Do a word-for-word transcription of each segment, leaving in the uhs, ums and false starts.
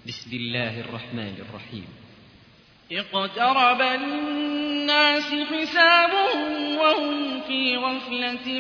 بسم الله الرحمن الرحيم. اقترب للناس حسابهم وهم في غفلة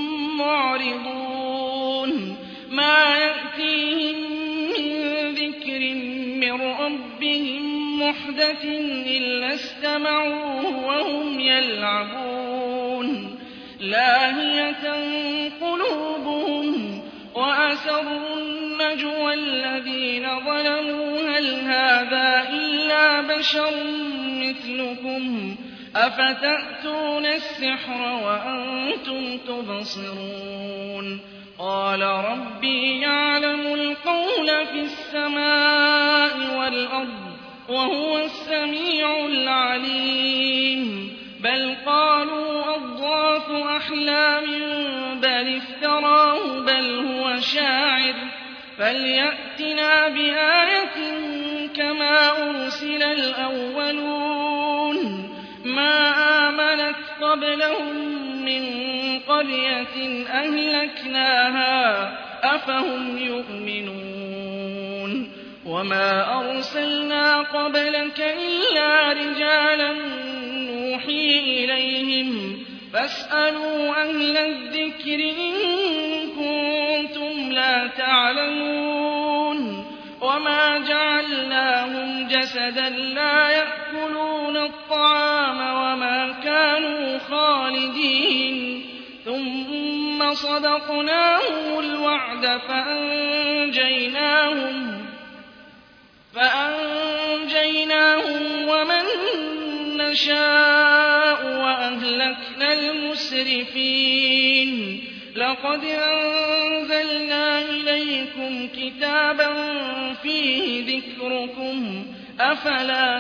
معرضون ما يأتيهم من ذكر من ربهم محدث إلا استمعوه وهم يلعبون لاهية قلوبهم وأسروا النجوى الذين ظلموا هل هذا إلا بشر مثلكم أفتأتون السحر وأنتم تبصرون قال ربي يعلم القول في السماء والأرض وهو السميع العليم بل قالوا أضغاث أحلام بل افتراه بل هو شاعر فليأتنا بآية كما أرسل الأولون ما آمنت قبلهم من قرية أهلكناها أفهم يؤمنون وما أرسلنا قبلك إلا رجالا نوحي إليهم فاسألوا أهل الذكر إن كنتم لا تعلمون وما جعلناهم جسدا لا يأكلون الطعام وما كانوا خالدين ثم صدقناهم الوعد فأنجيناهم فأنجيناهم ومن نشاء وأهلكنا المسرفين لقد أنزلنا إليكم كتابا فيه ذكركم أفلا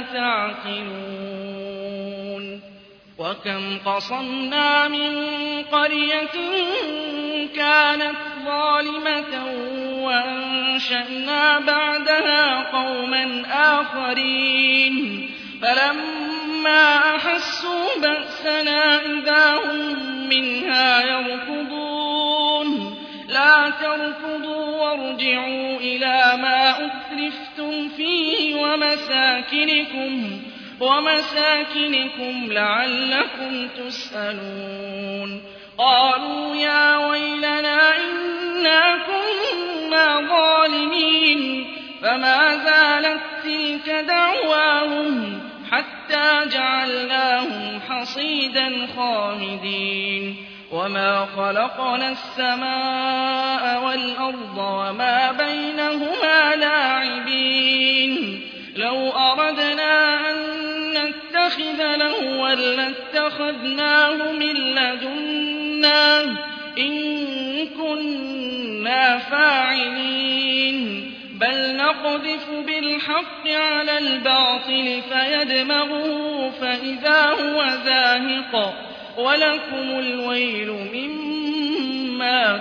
تعقلون وكم قصمنا من قرية كانت ظالمة وأنشأنا بعدها قوما آخرين فلما أحسوا بأسنا إذا هم منها يركضون لا تركضوا وارجعوا إلى ما أترفتم فيه ومساكنكم ومساكنكم لعلكم تسألون قالوا يا ويلنا إنا كنا ظالمين فما زالت تلك دعواهم حتى جعلناهم حصيدا خامدين وما خلقنا السماء والأرض وما بينهما لاعبين لو أردنا أن نتخذ لهوا لاتخذناه من لدنا إن كنا فاعلين بل نقذف بالحق على الباطل فيدمغه فإذا هو زاهق ولكم الويل مما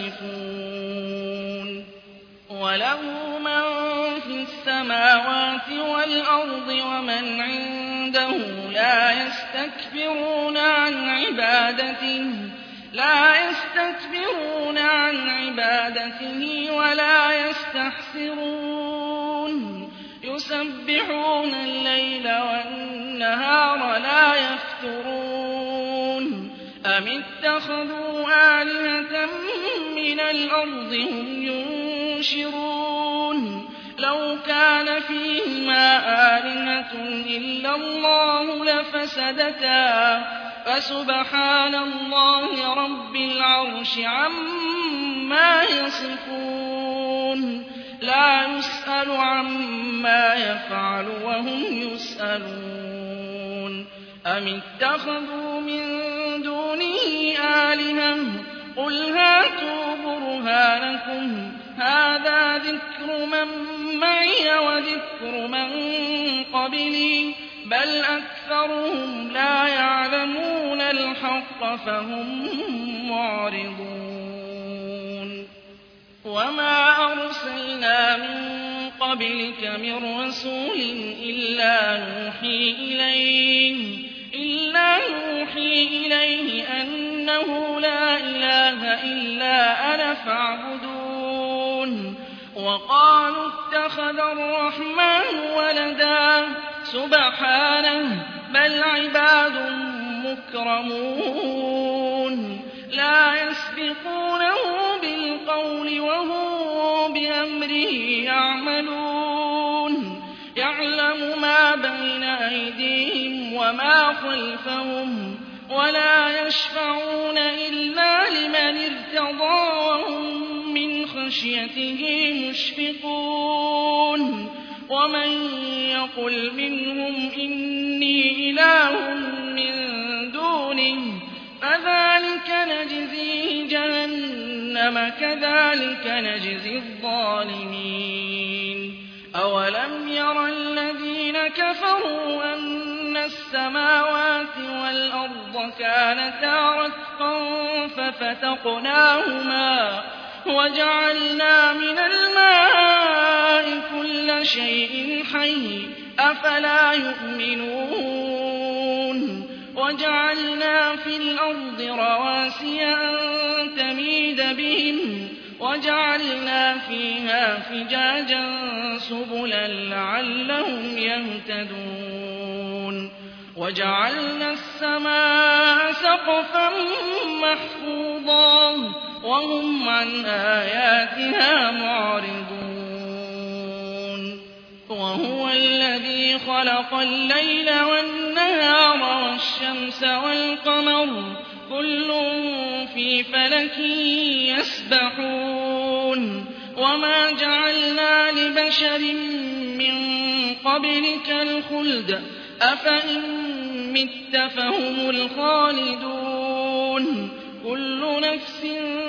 تصفون وله من في السماوات والأرض ومن عنده لا يستكبرون عن عبادته لا يستكبرون عن عبادته ولا يستحسرون يسبحون الليل والنهار لا يفترون أم اتخذوا آلهة من الأرض هم ينشرون لو كان فيهما آلهة إلا الله لفسدتا فسبحان الله رب العرش عما يصفون لا يسأل عما يفعل وهم يسألون أم اتخذوا من دونه آلهة قل هاتوا برهانكم هذا ذكر من معي وذكر من قبلي بل أكثرهم لا يعلمون الحق فهم معرضون وما أرسلنا من قبلك من رسول إلا نوحي إليه إلا نوحي إليه أنه لا إله إلا أنا فاعبدون وقالوا اتخذ الرحمن ولدا سبحانه بل عباد مكرمون لا يسبقونه بالقول وهم بأمره يعملون يعلم ما بين أيديهم وما خلفهم ولا يشفعون إلا لمن ارتضى وهم من خشيته مشفقون ومن يقل منهم إني إله من دونه فذلك نجزيه جهنم كذلك نجزي الظالمين أولم ير الذين كفروا أن السماوات والأرض كانتا رتقا ففتقناهما وجعلنا من الماء كل شيء حي أفلا يؤمنون وجعلنا في الأرض رواسي أن تميد بهم وجعلنا فيها فجاجا سبلا لعلهم يهتدون وجعلنا السماء سقفا محفوظا وهم عن آياتها معرضون وهو الذي خلق الليل والنهار والشمس والقمر كل في فلك يسبحون وما جعلنا لبشر من قبلك الخلد أفإن مت فهم الخالدون كل نفس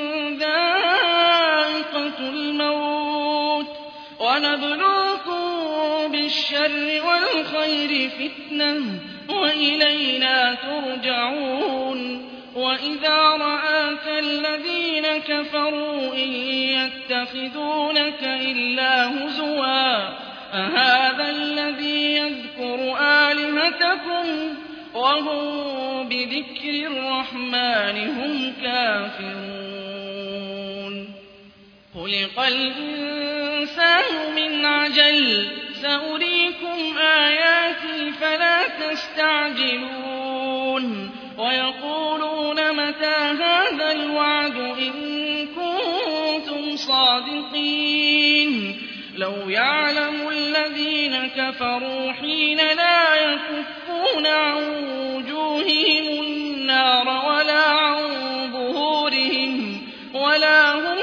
ذائقة الموت ونبلوكم بالشر والخير فتنة وإلينا ترجعون وإذا رآك الذين كفروا إن يتخذونك إلا هزوا أهذا الذي يذكر آلهتكم وهم بذكر الرحمن هم كافرون خلق الإنسان من عجل سأريكم آياتي فلا تستعجلون ويقولون متى هذا الوعد إن كنتم صادقين لو يعلم الذين كفروا حين لا يكفون عن وجوههم النار ولا عن ظهورهم ولا هم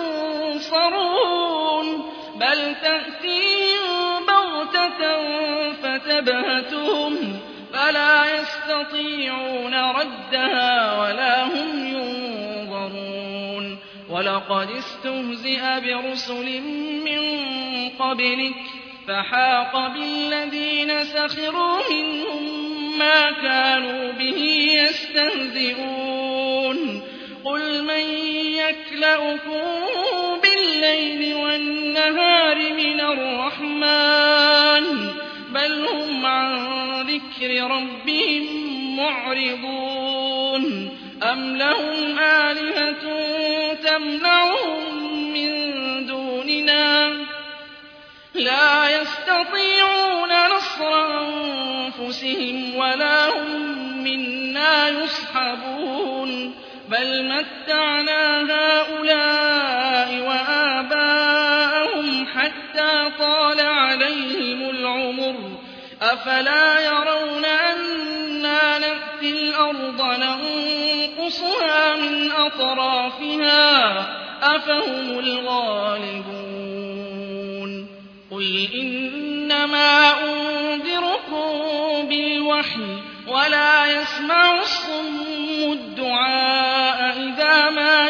ينصرون بل تأتيهم بغتة فتبهتهم فلا يستطيعون ردها ولا هم ينظرون ولقد استهزئ برسل من قبلك فحاق بالذين سخروا منهم ما كانوا به يستهزئون قل من يكلؤكم بالليل والنهار من الرحمن بل هم عن ذكر ربهم معرضون أم لهم آلهة تمنعهم من دوننا لا يستطيعون نصر أنفسهم ولا هم منا يصحبون بل متعنا هؤلاء وآباءهم حتى طال عليهم العمر أفلا يرون أنا نأتي الأرض ننقصها من أطرافها أفهم الغالبون قل إنما أنذركم بالوحي ولا يسمع الصم الدعاء إذا ما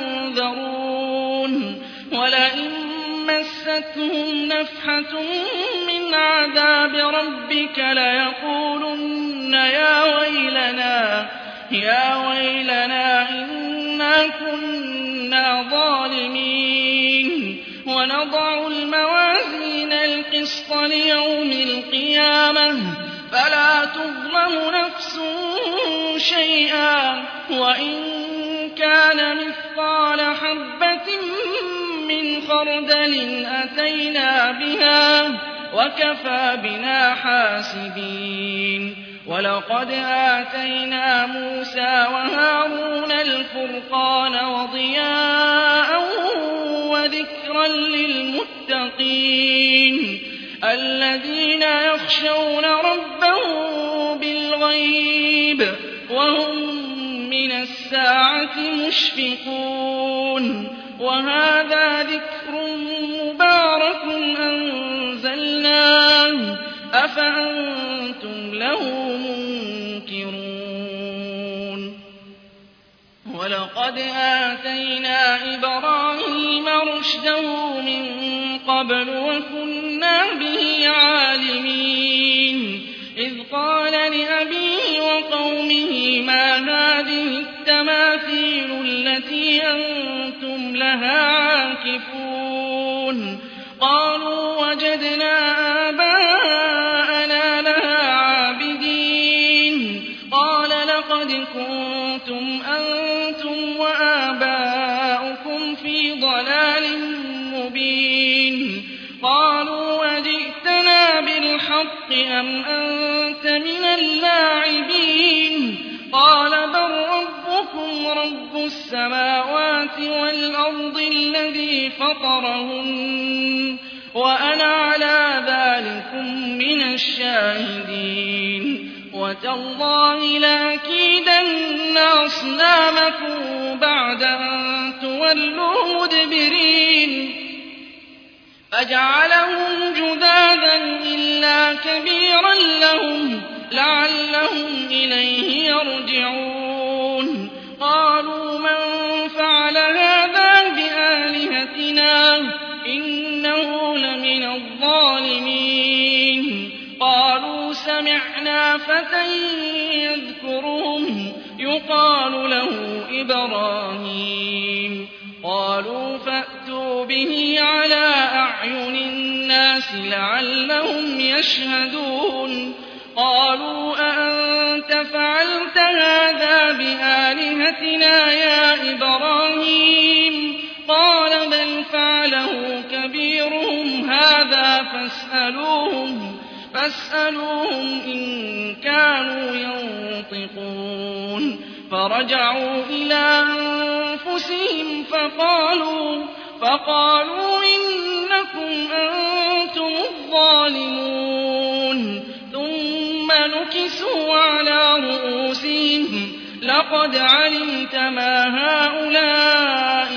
ينذرون ولئن مستهم نفحة من عذاب ربك ليقولن يا ويلنا يا ويلنا إنا كنا ظالمين ونضع الموازين القسط ليوم القيامة فلا تظلم نفس شيئا وإن كان مثقال حبة من خردل أتينا بها وكفى بنا حاسبين ولقد آتينا موسى وهارون الفرقان وضياء وذكرا للمتقين الذين يخشون ربهم بالغيب وهم من الساعة مشفقون وهذا ذكر مبارك أنزلناه أفأنتم له منكرون ولقد آتينا إبراهيم رشده من قبل وكنا به عالمين إذ قال لأبيه وقومه ما هذه التماثيل التي أنتم لها عاكفون قالوا وجدنا آباءنا لها عابدين قال لقد كنتم أنتم وآباؤكم في ضلال مبين قالوا وجئتنا بالحق أم أنت من اللاعبين قال بل ربكم رب السماوات والأرض الذي فطرهن وأنا على ذلكم من الشاهدين وتالله لأكيدن أصنامكم بعد أن تولوا مدبرين فجعلهم جذاذا إلا كبيرا لهم لعلهم إليه يرجعون قالوا من فعل هذا بآلهتنا إنه لمن الظالمين قالوا سمعنا فتى يذكرهم يقال له إبراهيم قالوا فأتوا به على أعين الناس لعلهم يشهدون قالوا أأنت فعلت هذا بآلهتنا يا إبراهيم قال بل فعله كبيرهم هذا فاسألوهم فاسألوهم إن كانوا ينطقون فرجعوا إلى أنفسهم فقالوا فقالوا إنكم أنتم الظالمون ثم نكسوا على رؤوسهم لقد علمت ما هؤلاء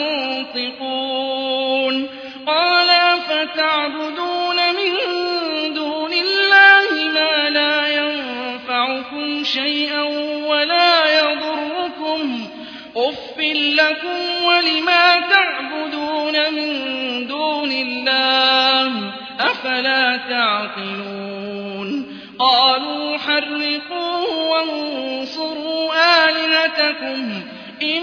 ينطقون قال فتعبدون من دون الله ما لا ينفعكم شيئا ولا يضركم أف لكم ولما تعبدون من دون الله أفلا تعقلون قالوا حرقوه وانصروا آلهتكم إن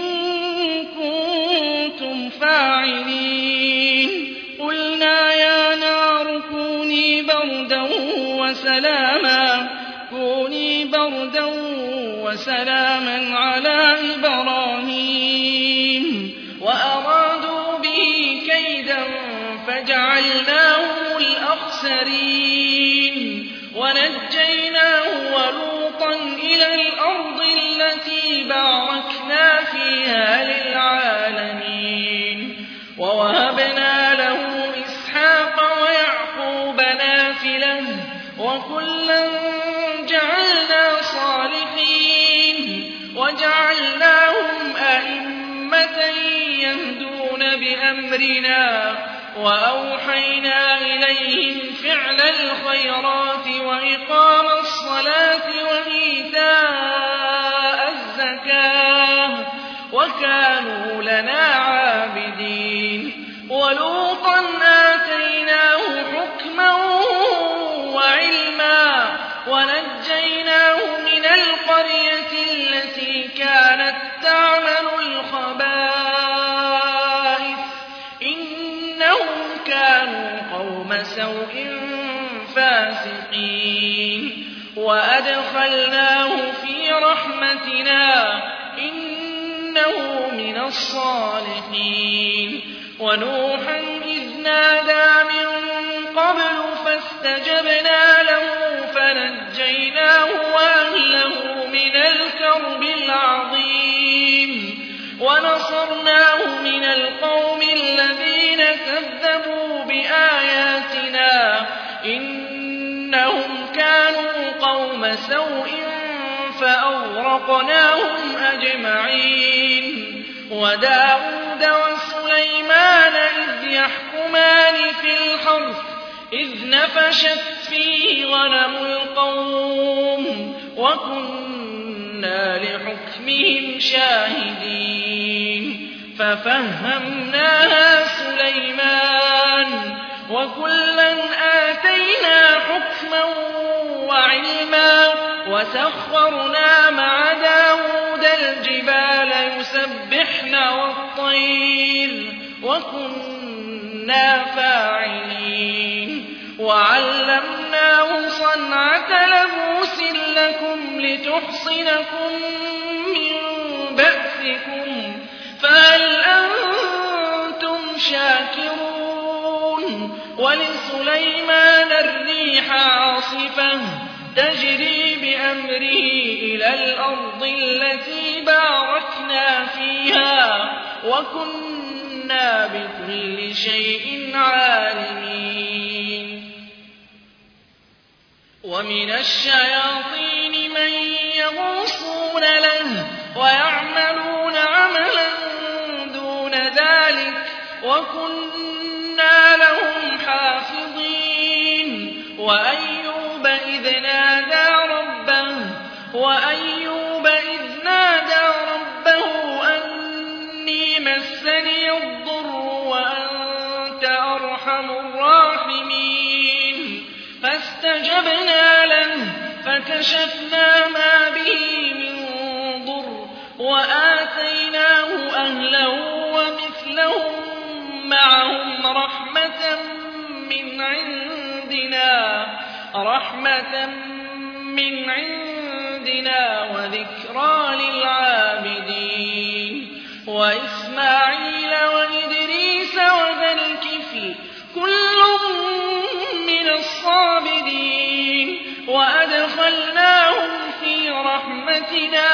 كنتم فاعلين قلنا يا نار كوني بردا وسلاما كوني بردا وسلاما على إبراهيم وأرادوا به كيدا فجعلناهم الأخسرين ونجيناه ولوطا إلى الأرض التي باركنا فيها للعالمين ووهبنا له إسحاق ويعقوب نافلة وكلا جعلنا صالحين وجعلناهم أئمة يهدون بأمرنا وأوحينا إليهم فعل الخيرات وإقام الصلاة وإيتاء الزكاة وكانوا لنا عابدين ولوطا آتيناه حكما وعلما ونجيناه من القرية التي كانت تعمل الخبائث إنهم كانوا قوم سوء فاسقين وأدخلناه في رحمتنا إنه من الصالحين ونوحا إذ نادى من قبل فاستجبنا له فنجيناه وأهله من الكرب العظيم ونصرناه من القوم الذين كذبوا بآياتنا إنهم كانوا قوم سوء فأغرقناهم أجمعين وداود وسليمان إذ يحكمان في الحرث إذ نفشت فيه غنم القوم وكنا لحكمهم شاهدين ففهمناها سليمان وكلا آتينا حكما وعلما وسخرنا مع داود الجبال يسبحن والطير وكنا فاعلين وعلمناه صنعة لبوس لكم لتحصنكم من بأسكم فهل أنتم شاكرون ولسليمان الريح عاصفة تجري بأمره إلى الأرض التي باركنا فيها وكنا بكل شيء عالمين ومن الشياطين من يغوصون له ويعملون عملا دون ذلك وكنا لهم حافظين وأيوب إذ نادى ربه وأيوب إذ نادى ربه أني مسني الضر وأنت أرحم الراحمين فاستجبنا له فكشفنا ما به من ضر وآتيناه أهله ومثلهم معهم رحمة من عندنا رحمة من عندنا وذكرى للعابدين وإسماعيل وإدريس وذا الكفل كل من الصابرين وأدخلناهم في رحمتنا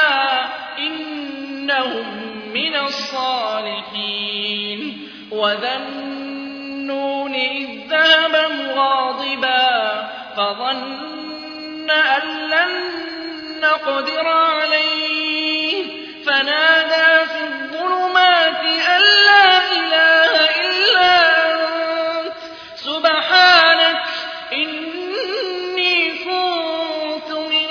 إنهم من الصالحين وذا النون إذ ذهب مغاضبا فظن أن لن نقدر عليه فنادى في الظلمات أن لا إله إلا أنت سبحانك إني كنت من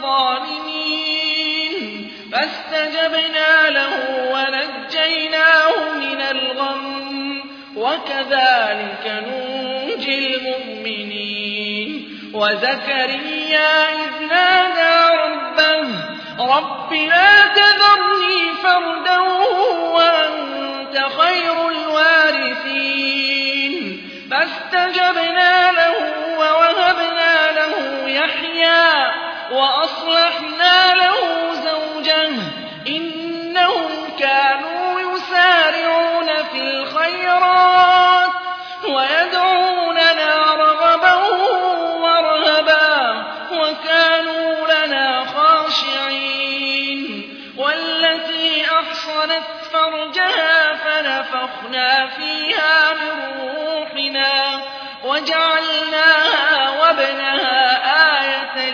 الظالمين فاستجبنا له ونجيناه من الغم وكذلك ننجي المؤمنين وزكريا إذ نادى ربه رب لا تذرني فردا وأنت خير الوارثين فاستجبنا له ووهبنا له يحيى وأصلحنا له زوجه إنهم كانوا يسارعون في الخيرات ويدعوننا رغبا ورهبا وكانوا لنا خاشعين والتي أحصنت فرجها فنفخنا فيها من روحنا وجعلناها وابنها آية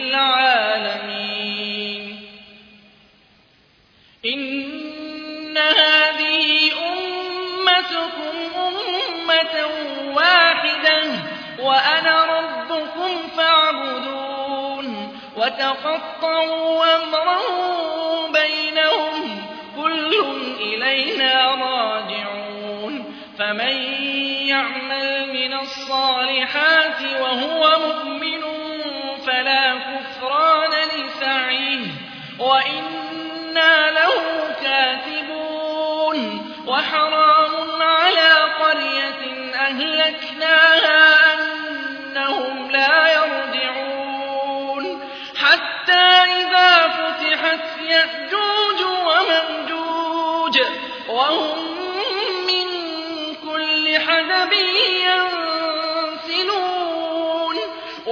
للعالمين إن هذه أمتكم أمة واحدة وأنا ربكم فاعبدون وتقطعوا أمرهم بينهم كل إلينا راجعون فمن يعمل من الصالحات وهو مؤمن فلا كفران لسعيه وإنا له كاتبون وحرام على قرية أهلكناها أنهم لا يرجعون حتى إذا فتحت يأجوج ومأجوج وهم من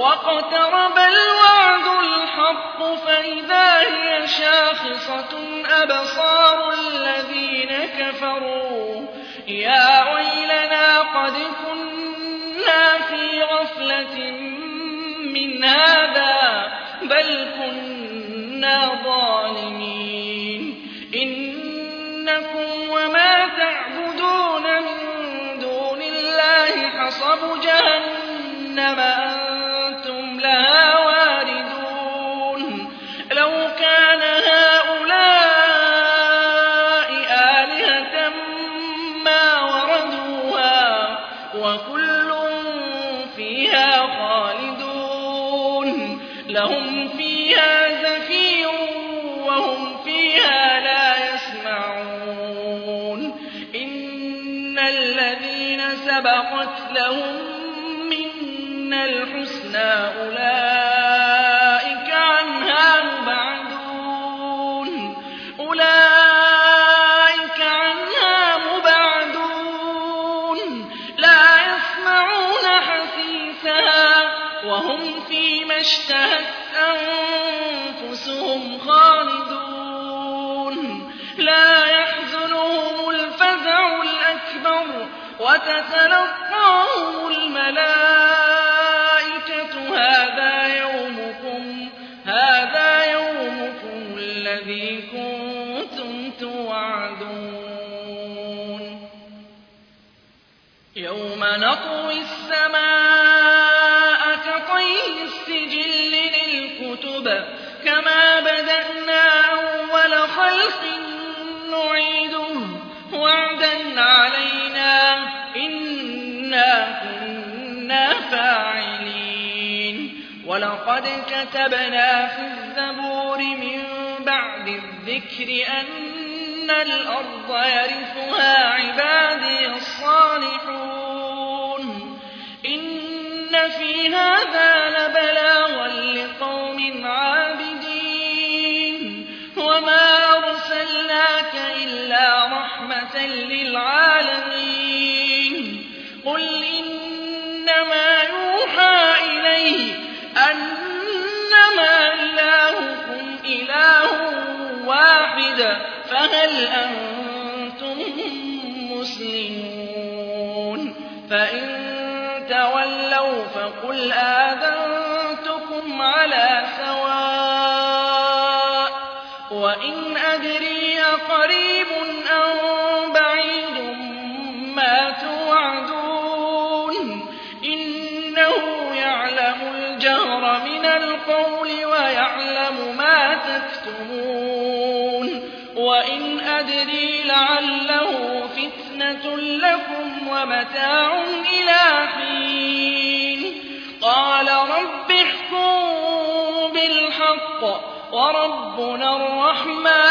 واقترب الوعد الحق فإذا هي شاخصة أبصار الذين كفروا يا ويلنا قد كنا في غفلة من هذا بل كنا ظالمين إنكم وما تعبدون من دون الله حصب جهنم أنتم لها واردون لو كان هؤلاء آلهة ما وردوها وكل فيها خالدون لهم فيها زفير وهم فيها لا يسمعون إن الذين سبقت لهم منا الحسنى أولئك عنها مبعدون أولئك عنها مبعدون لا يسمعون حسيسها وهم فيما اشتهت أنفسهم خالدون لا يحزنهم الفزع الأكبر وتتلقاهم الملائكة هذا يومكم هذا يومكم الذي كنتم توعدون يوم نطوي السماء كطي السجل للكتب كما بدأنا أول خلق نعيده وعدا علينا إنا كنا فاعلين ولقد كتبنا في الزبور من بعد الذكر أن الأرض يرثها عبادي الصالحون إن في هذا لبلاغا لقوم عابدين وما أرسلناك إلا رحمة للعالمين قل إنما يوحى إلي أنما إلهكم إله واحد فهل أنتم مسلمون فإن تولوا فقل آذنتكم على سواء وإن أدري قريب أم بعيد ما توعدون إنه يعلم الجهر من القول ويعلم ما تكتمون وإن أدري لعله فتنة لكم ومتاع إلى حين قال رب احكم بالحق وربنا الرحمن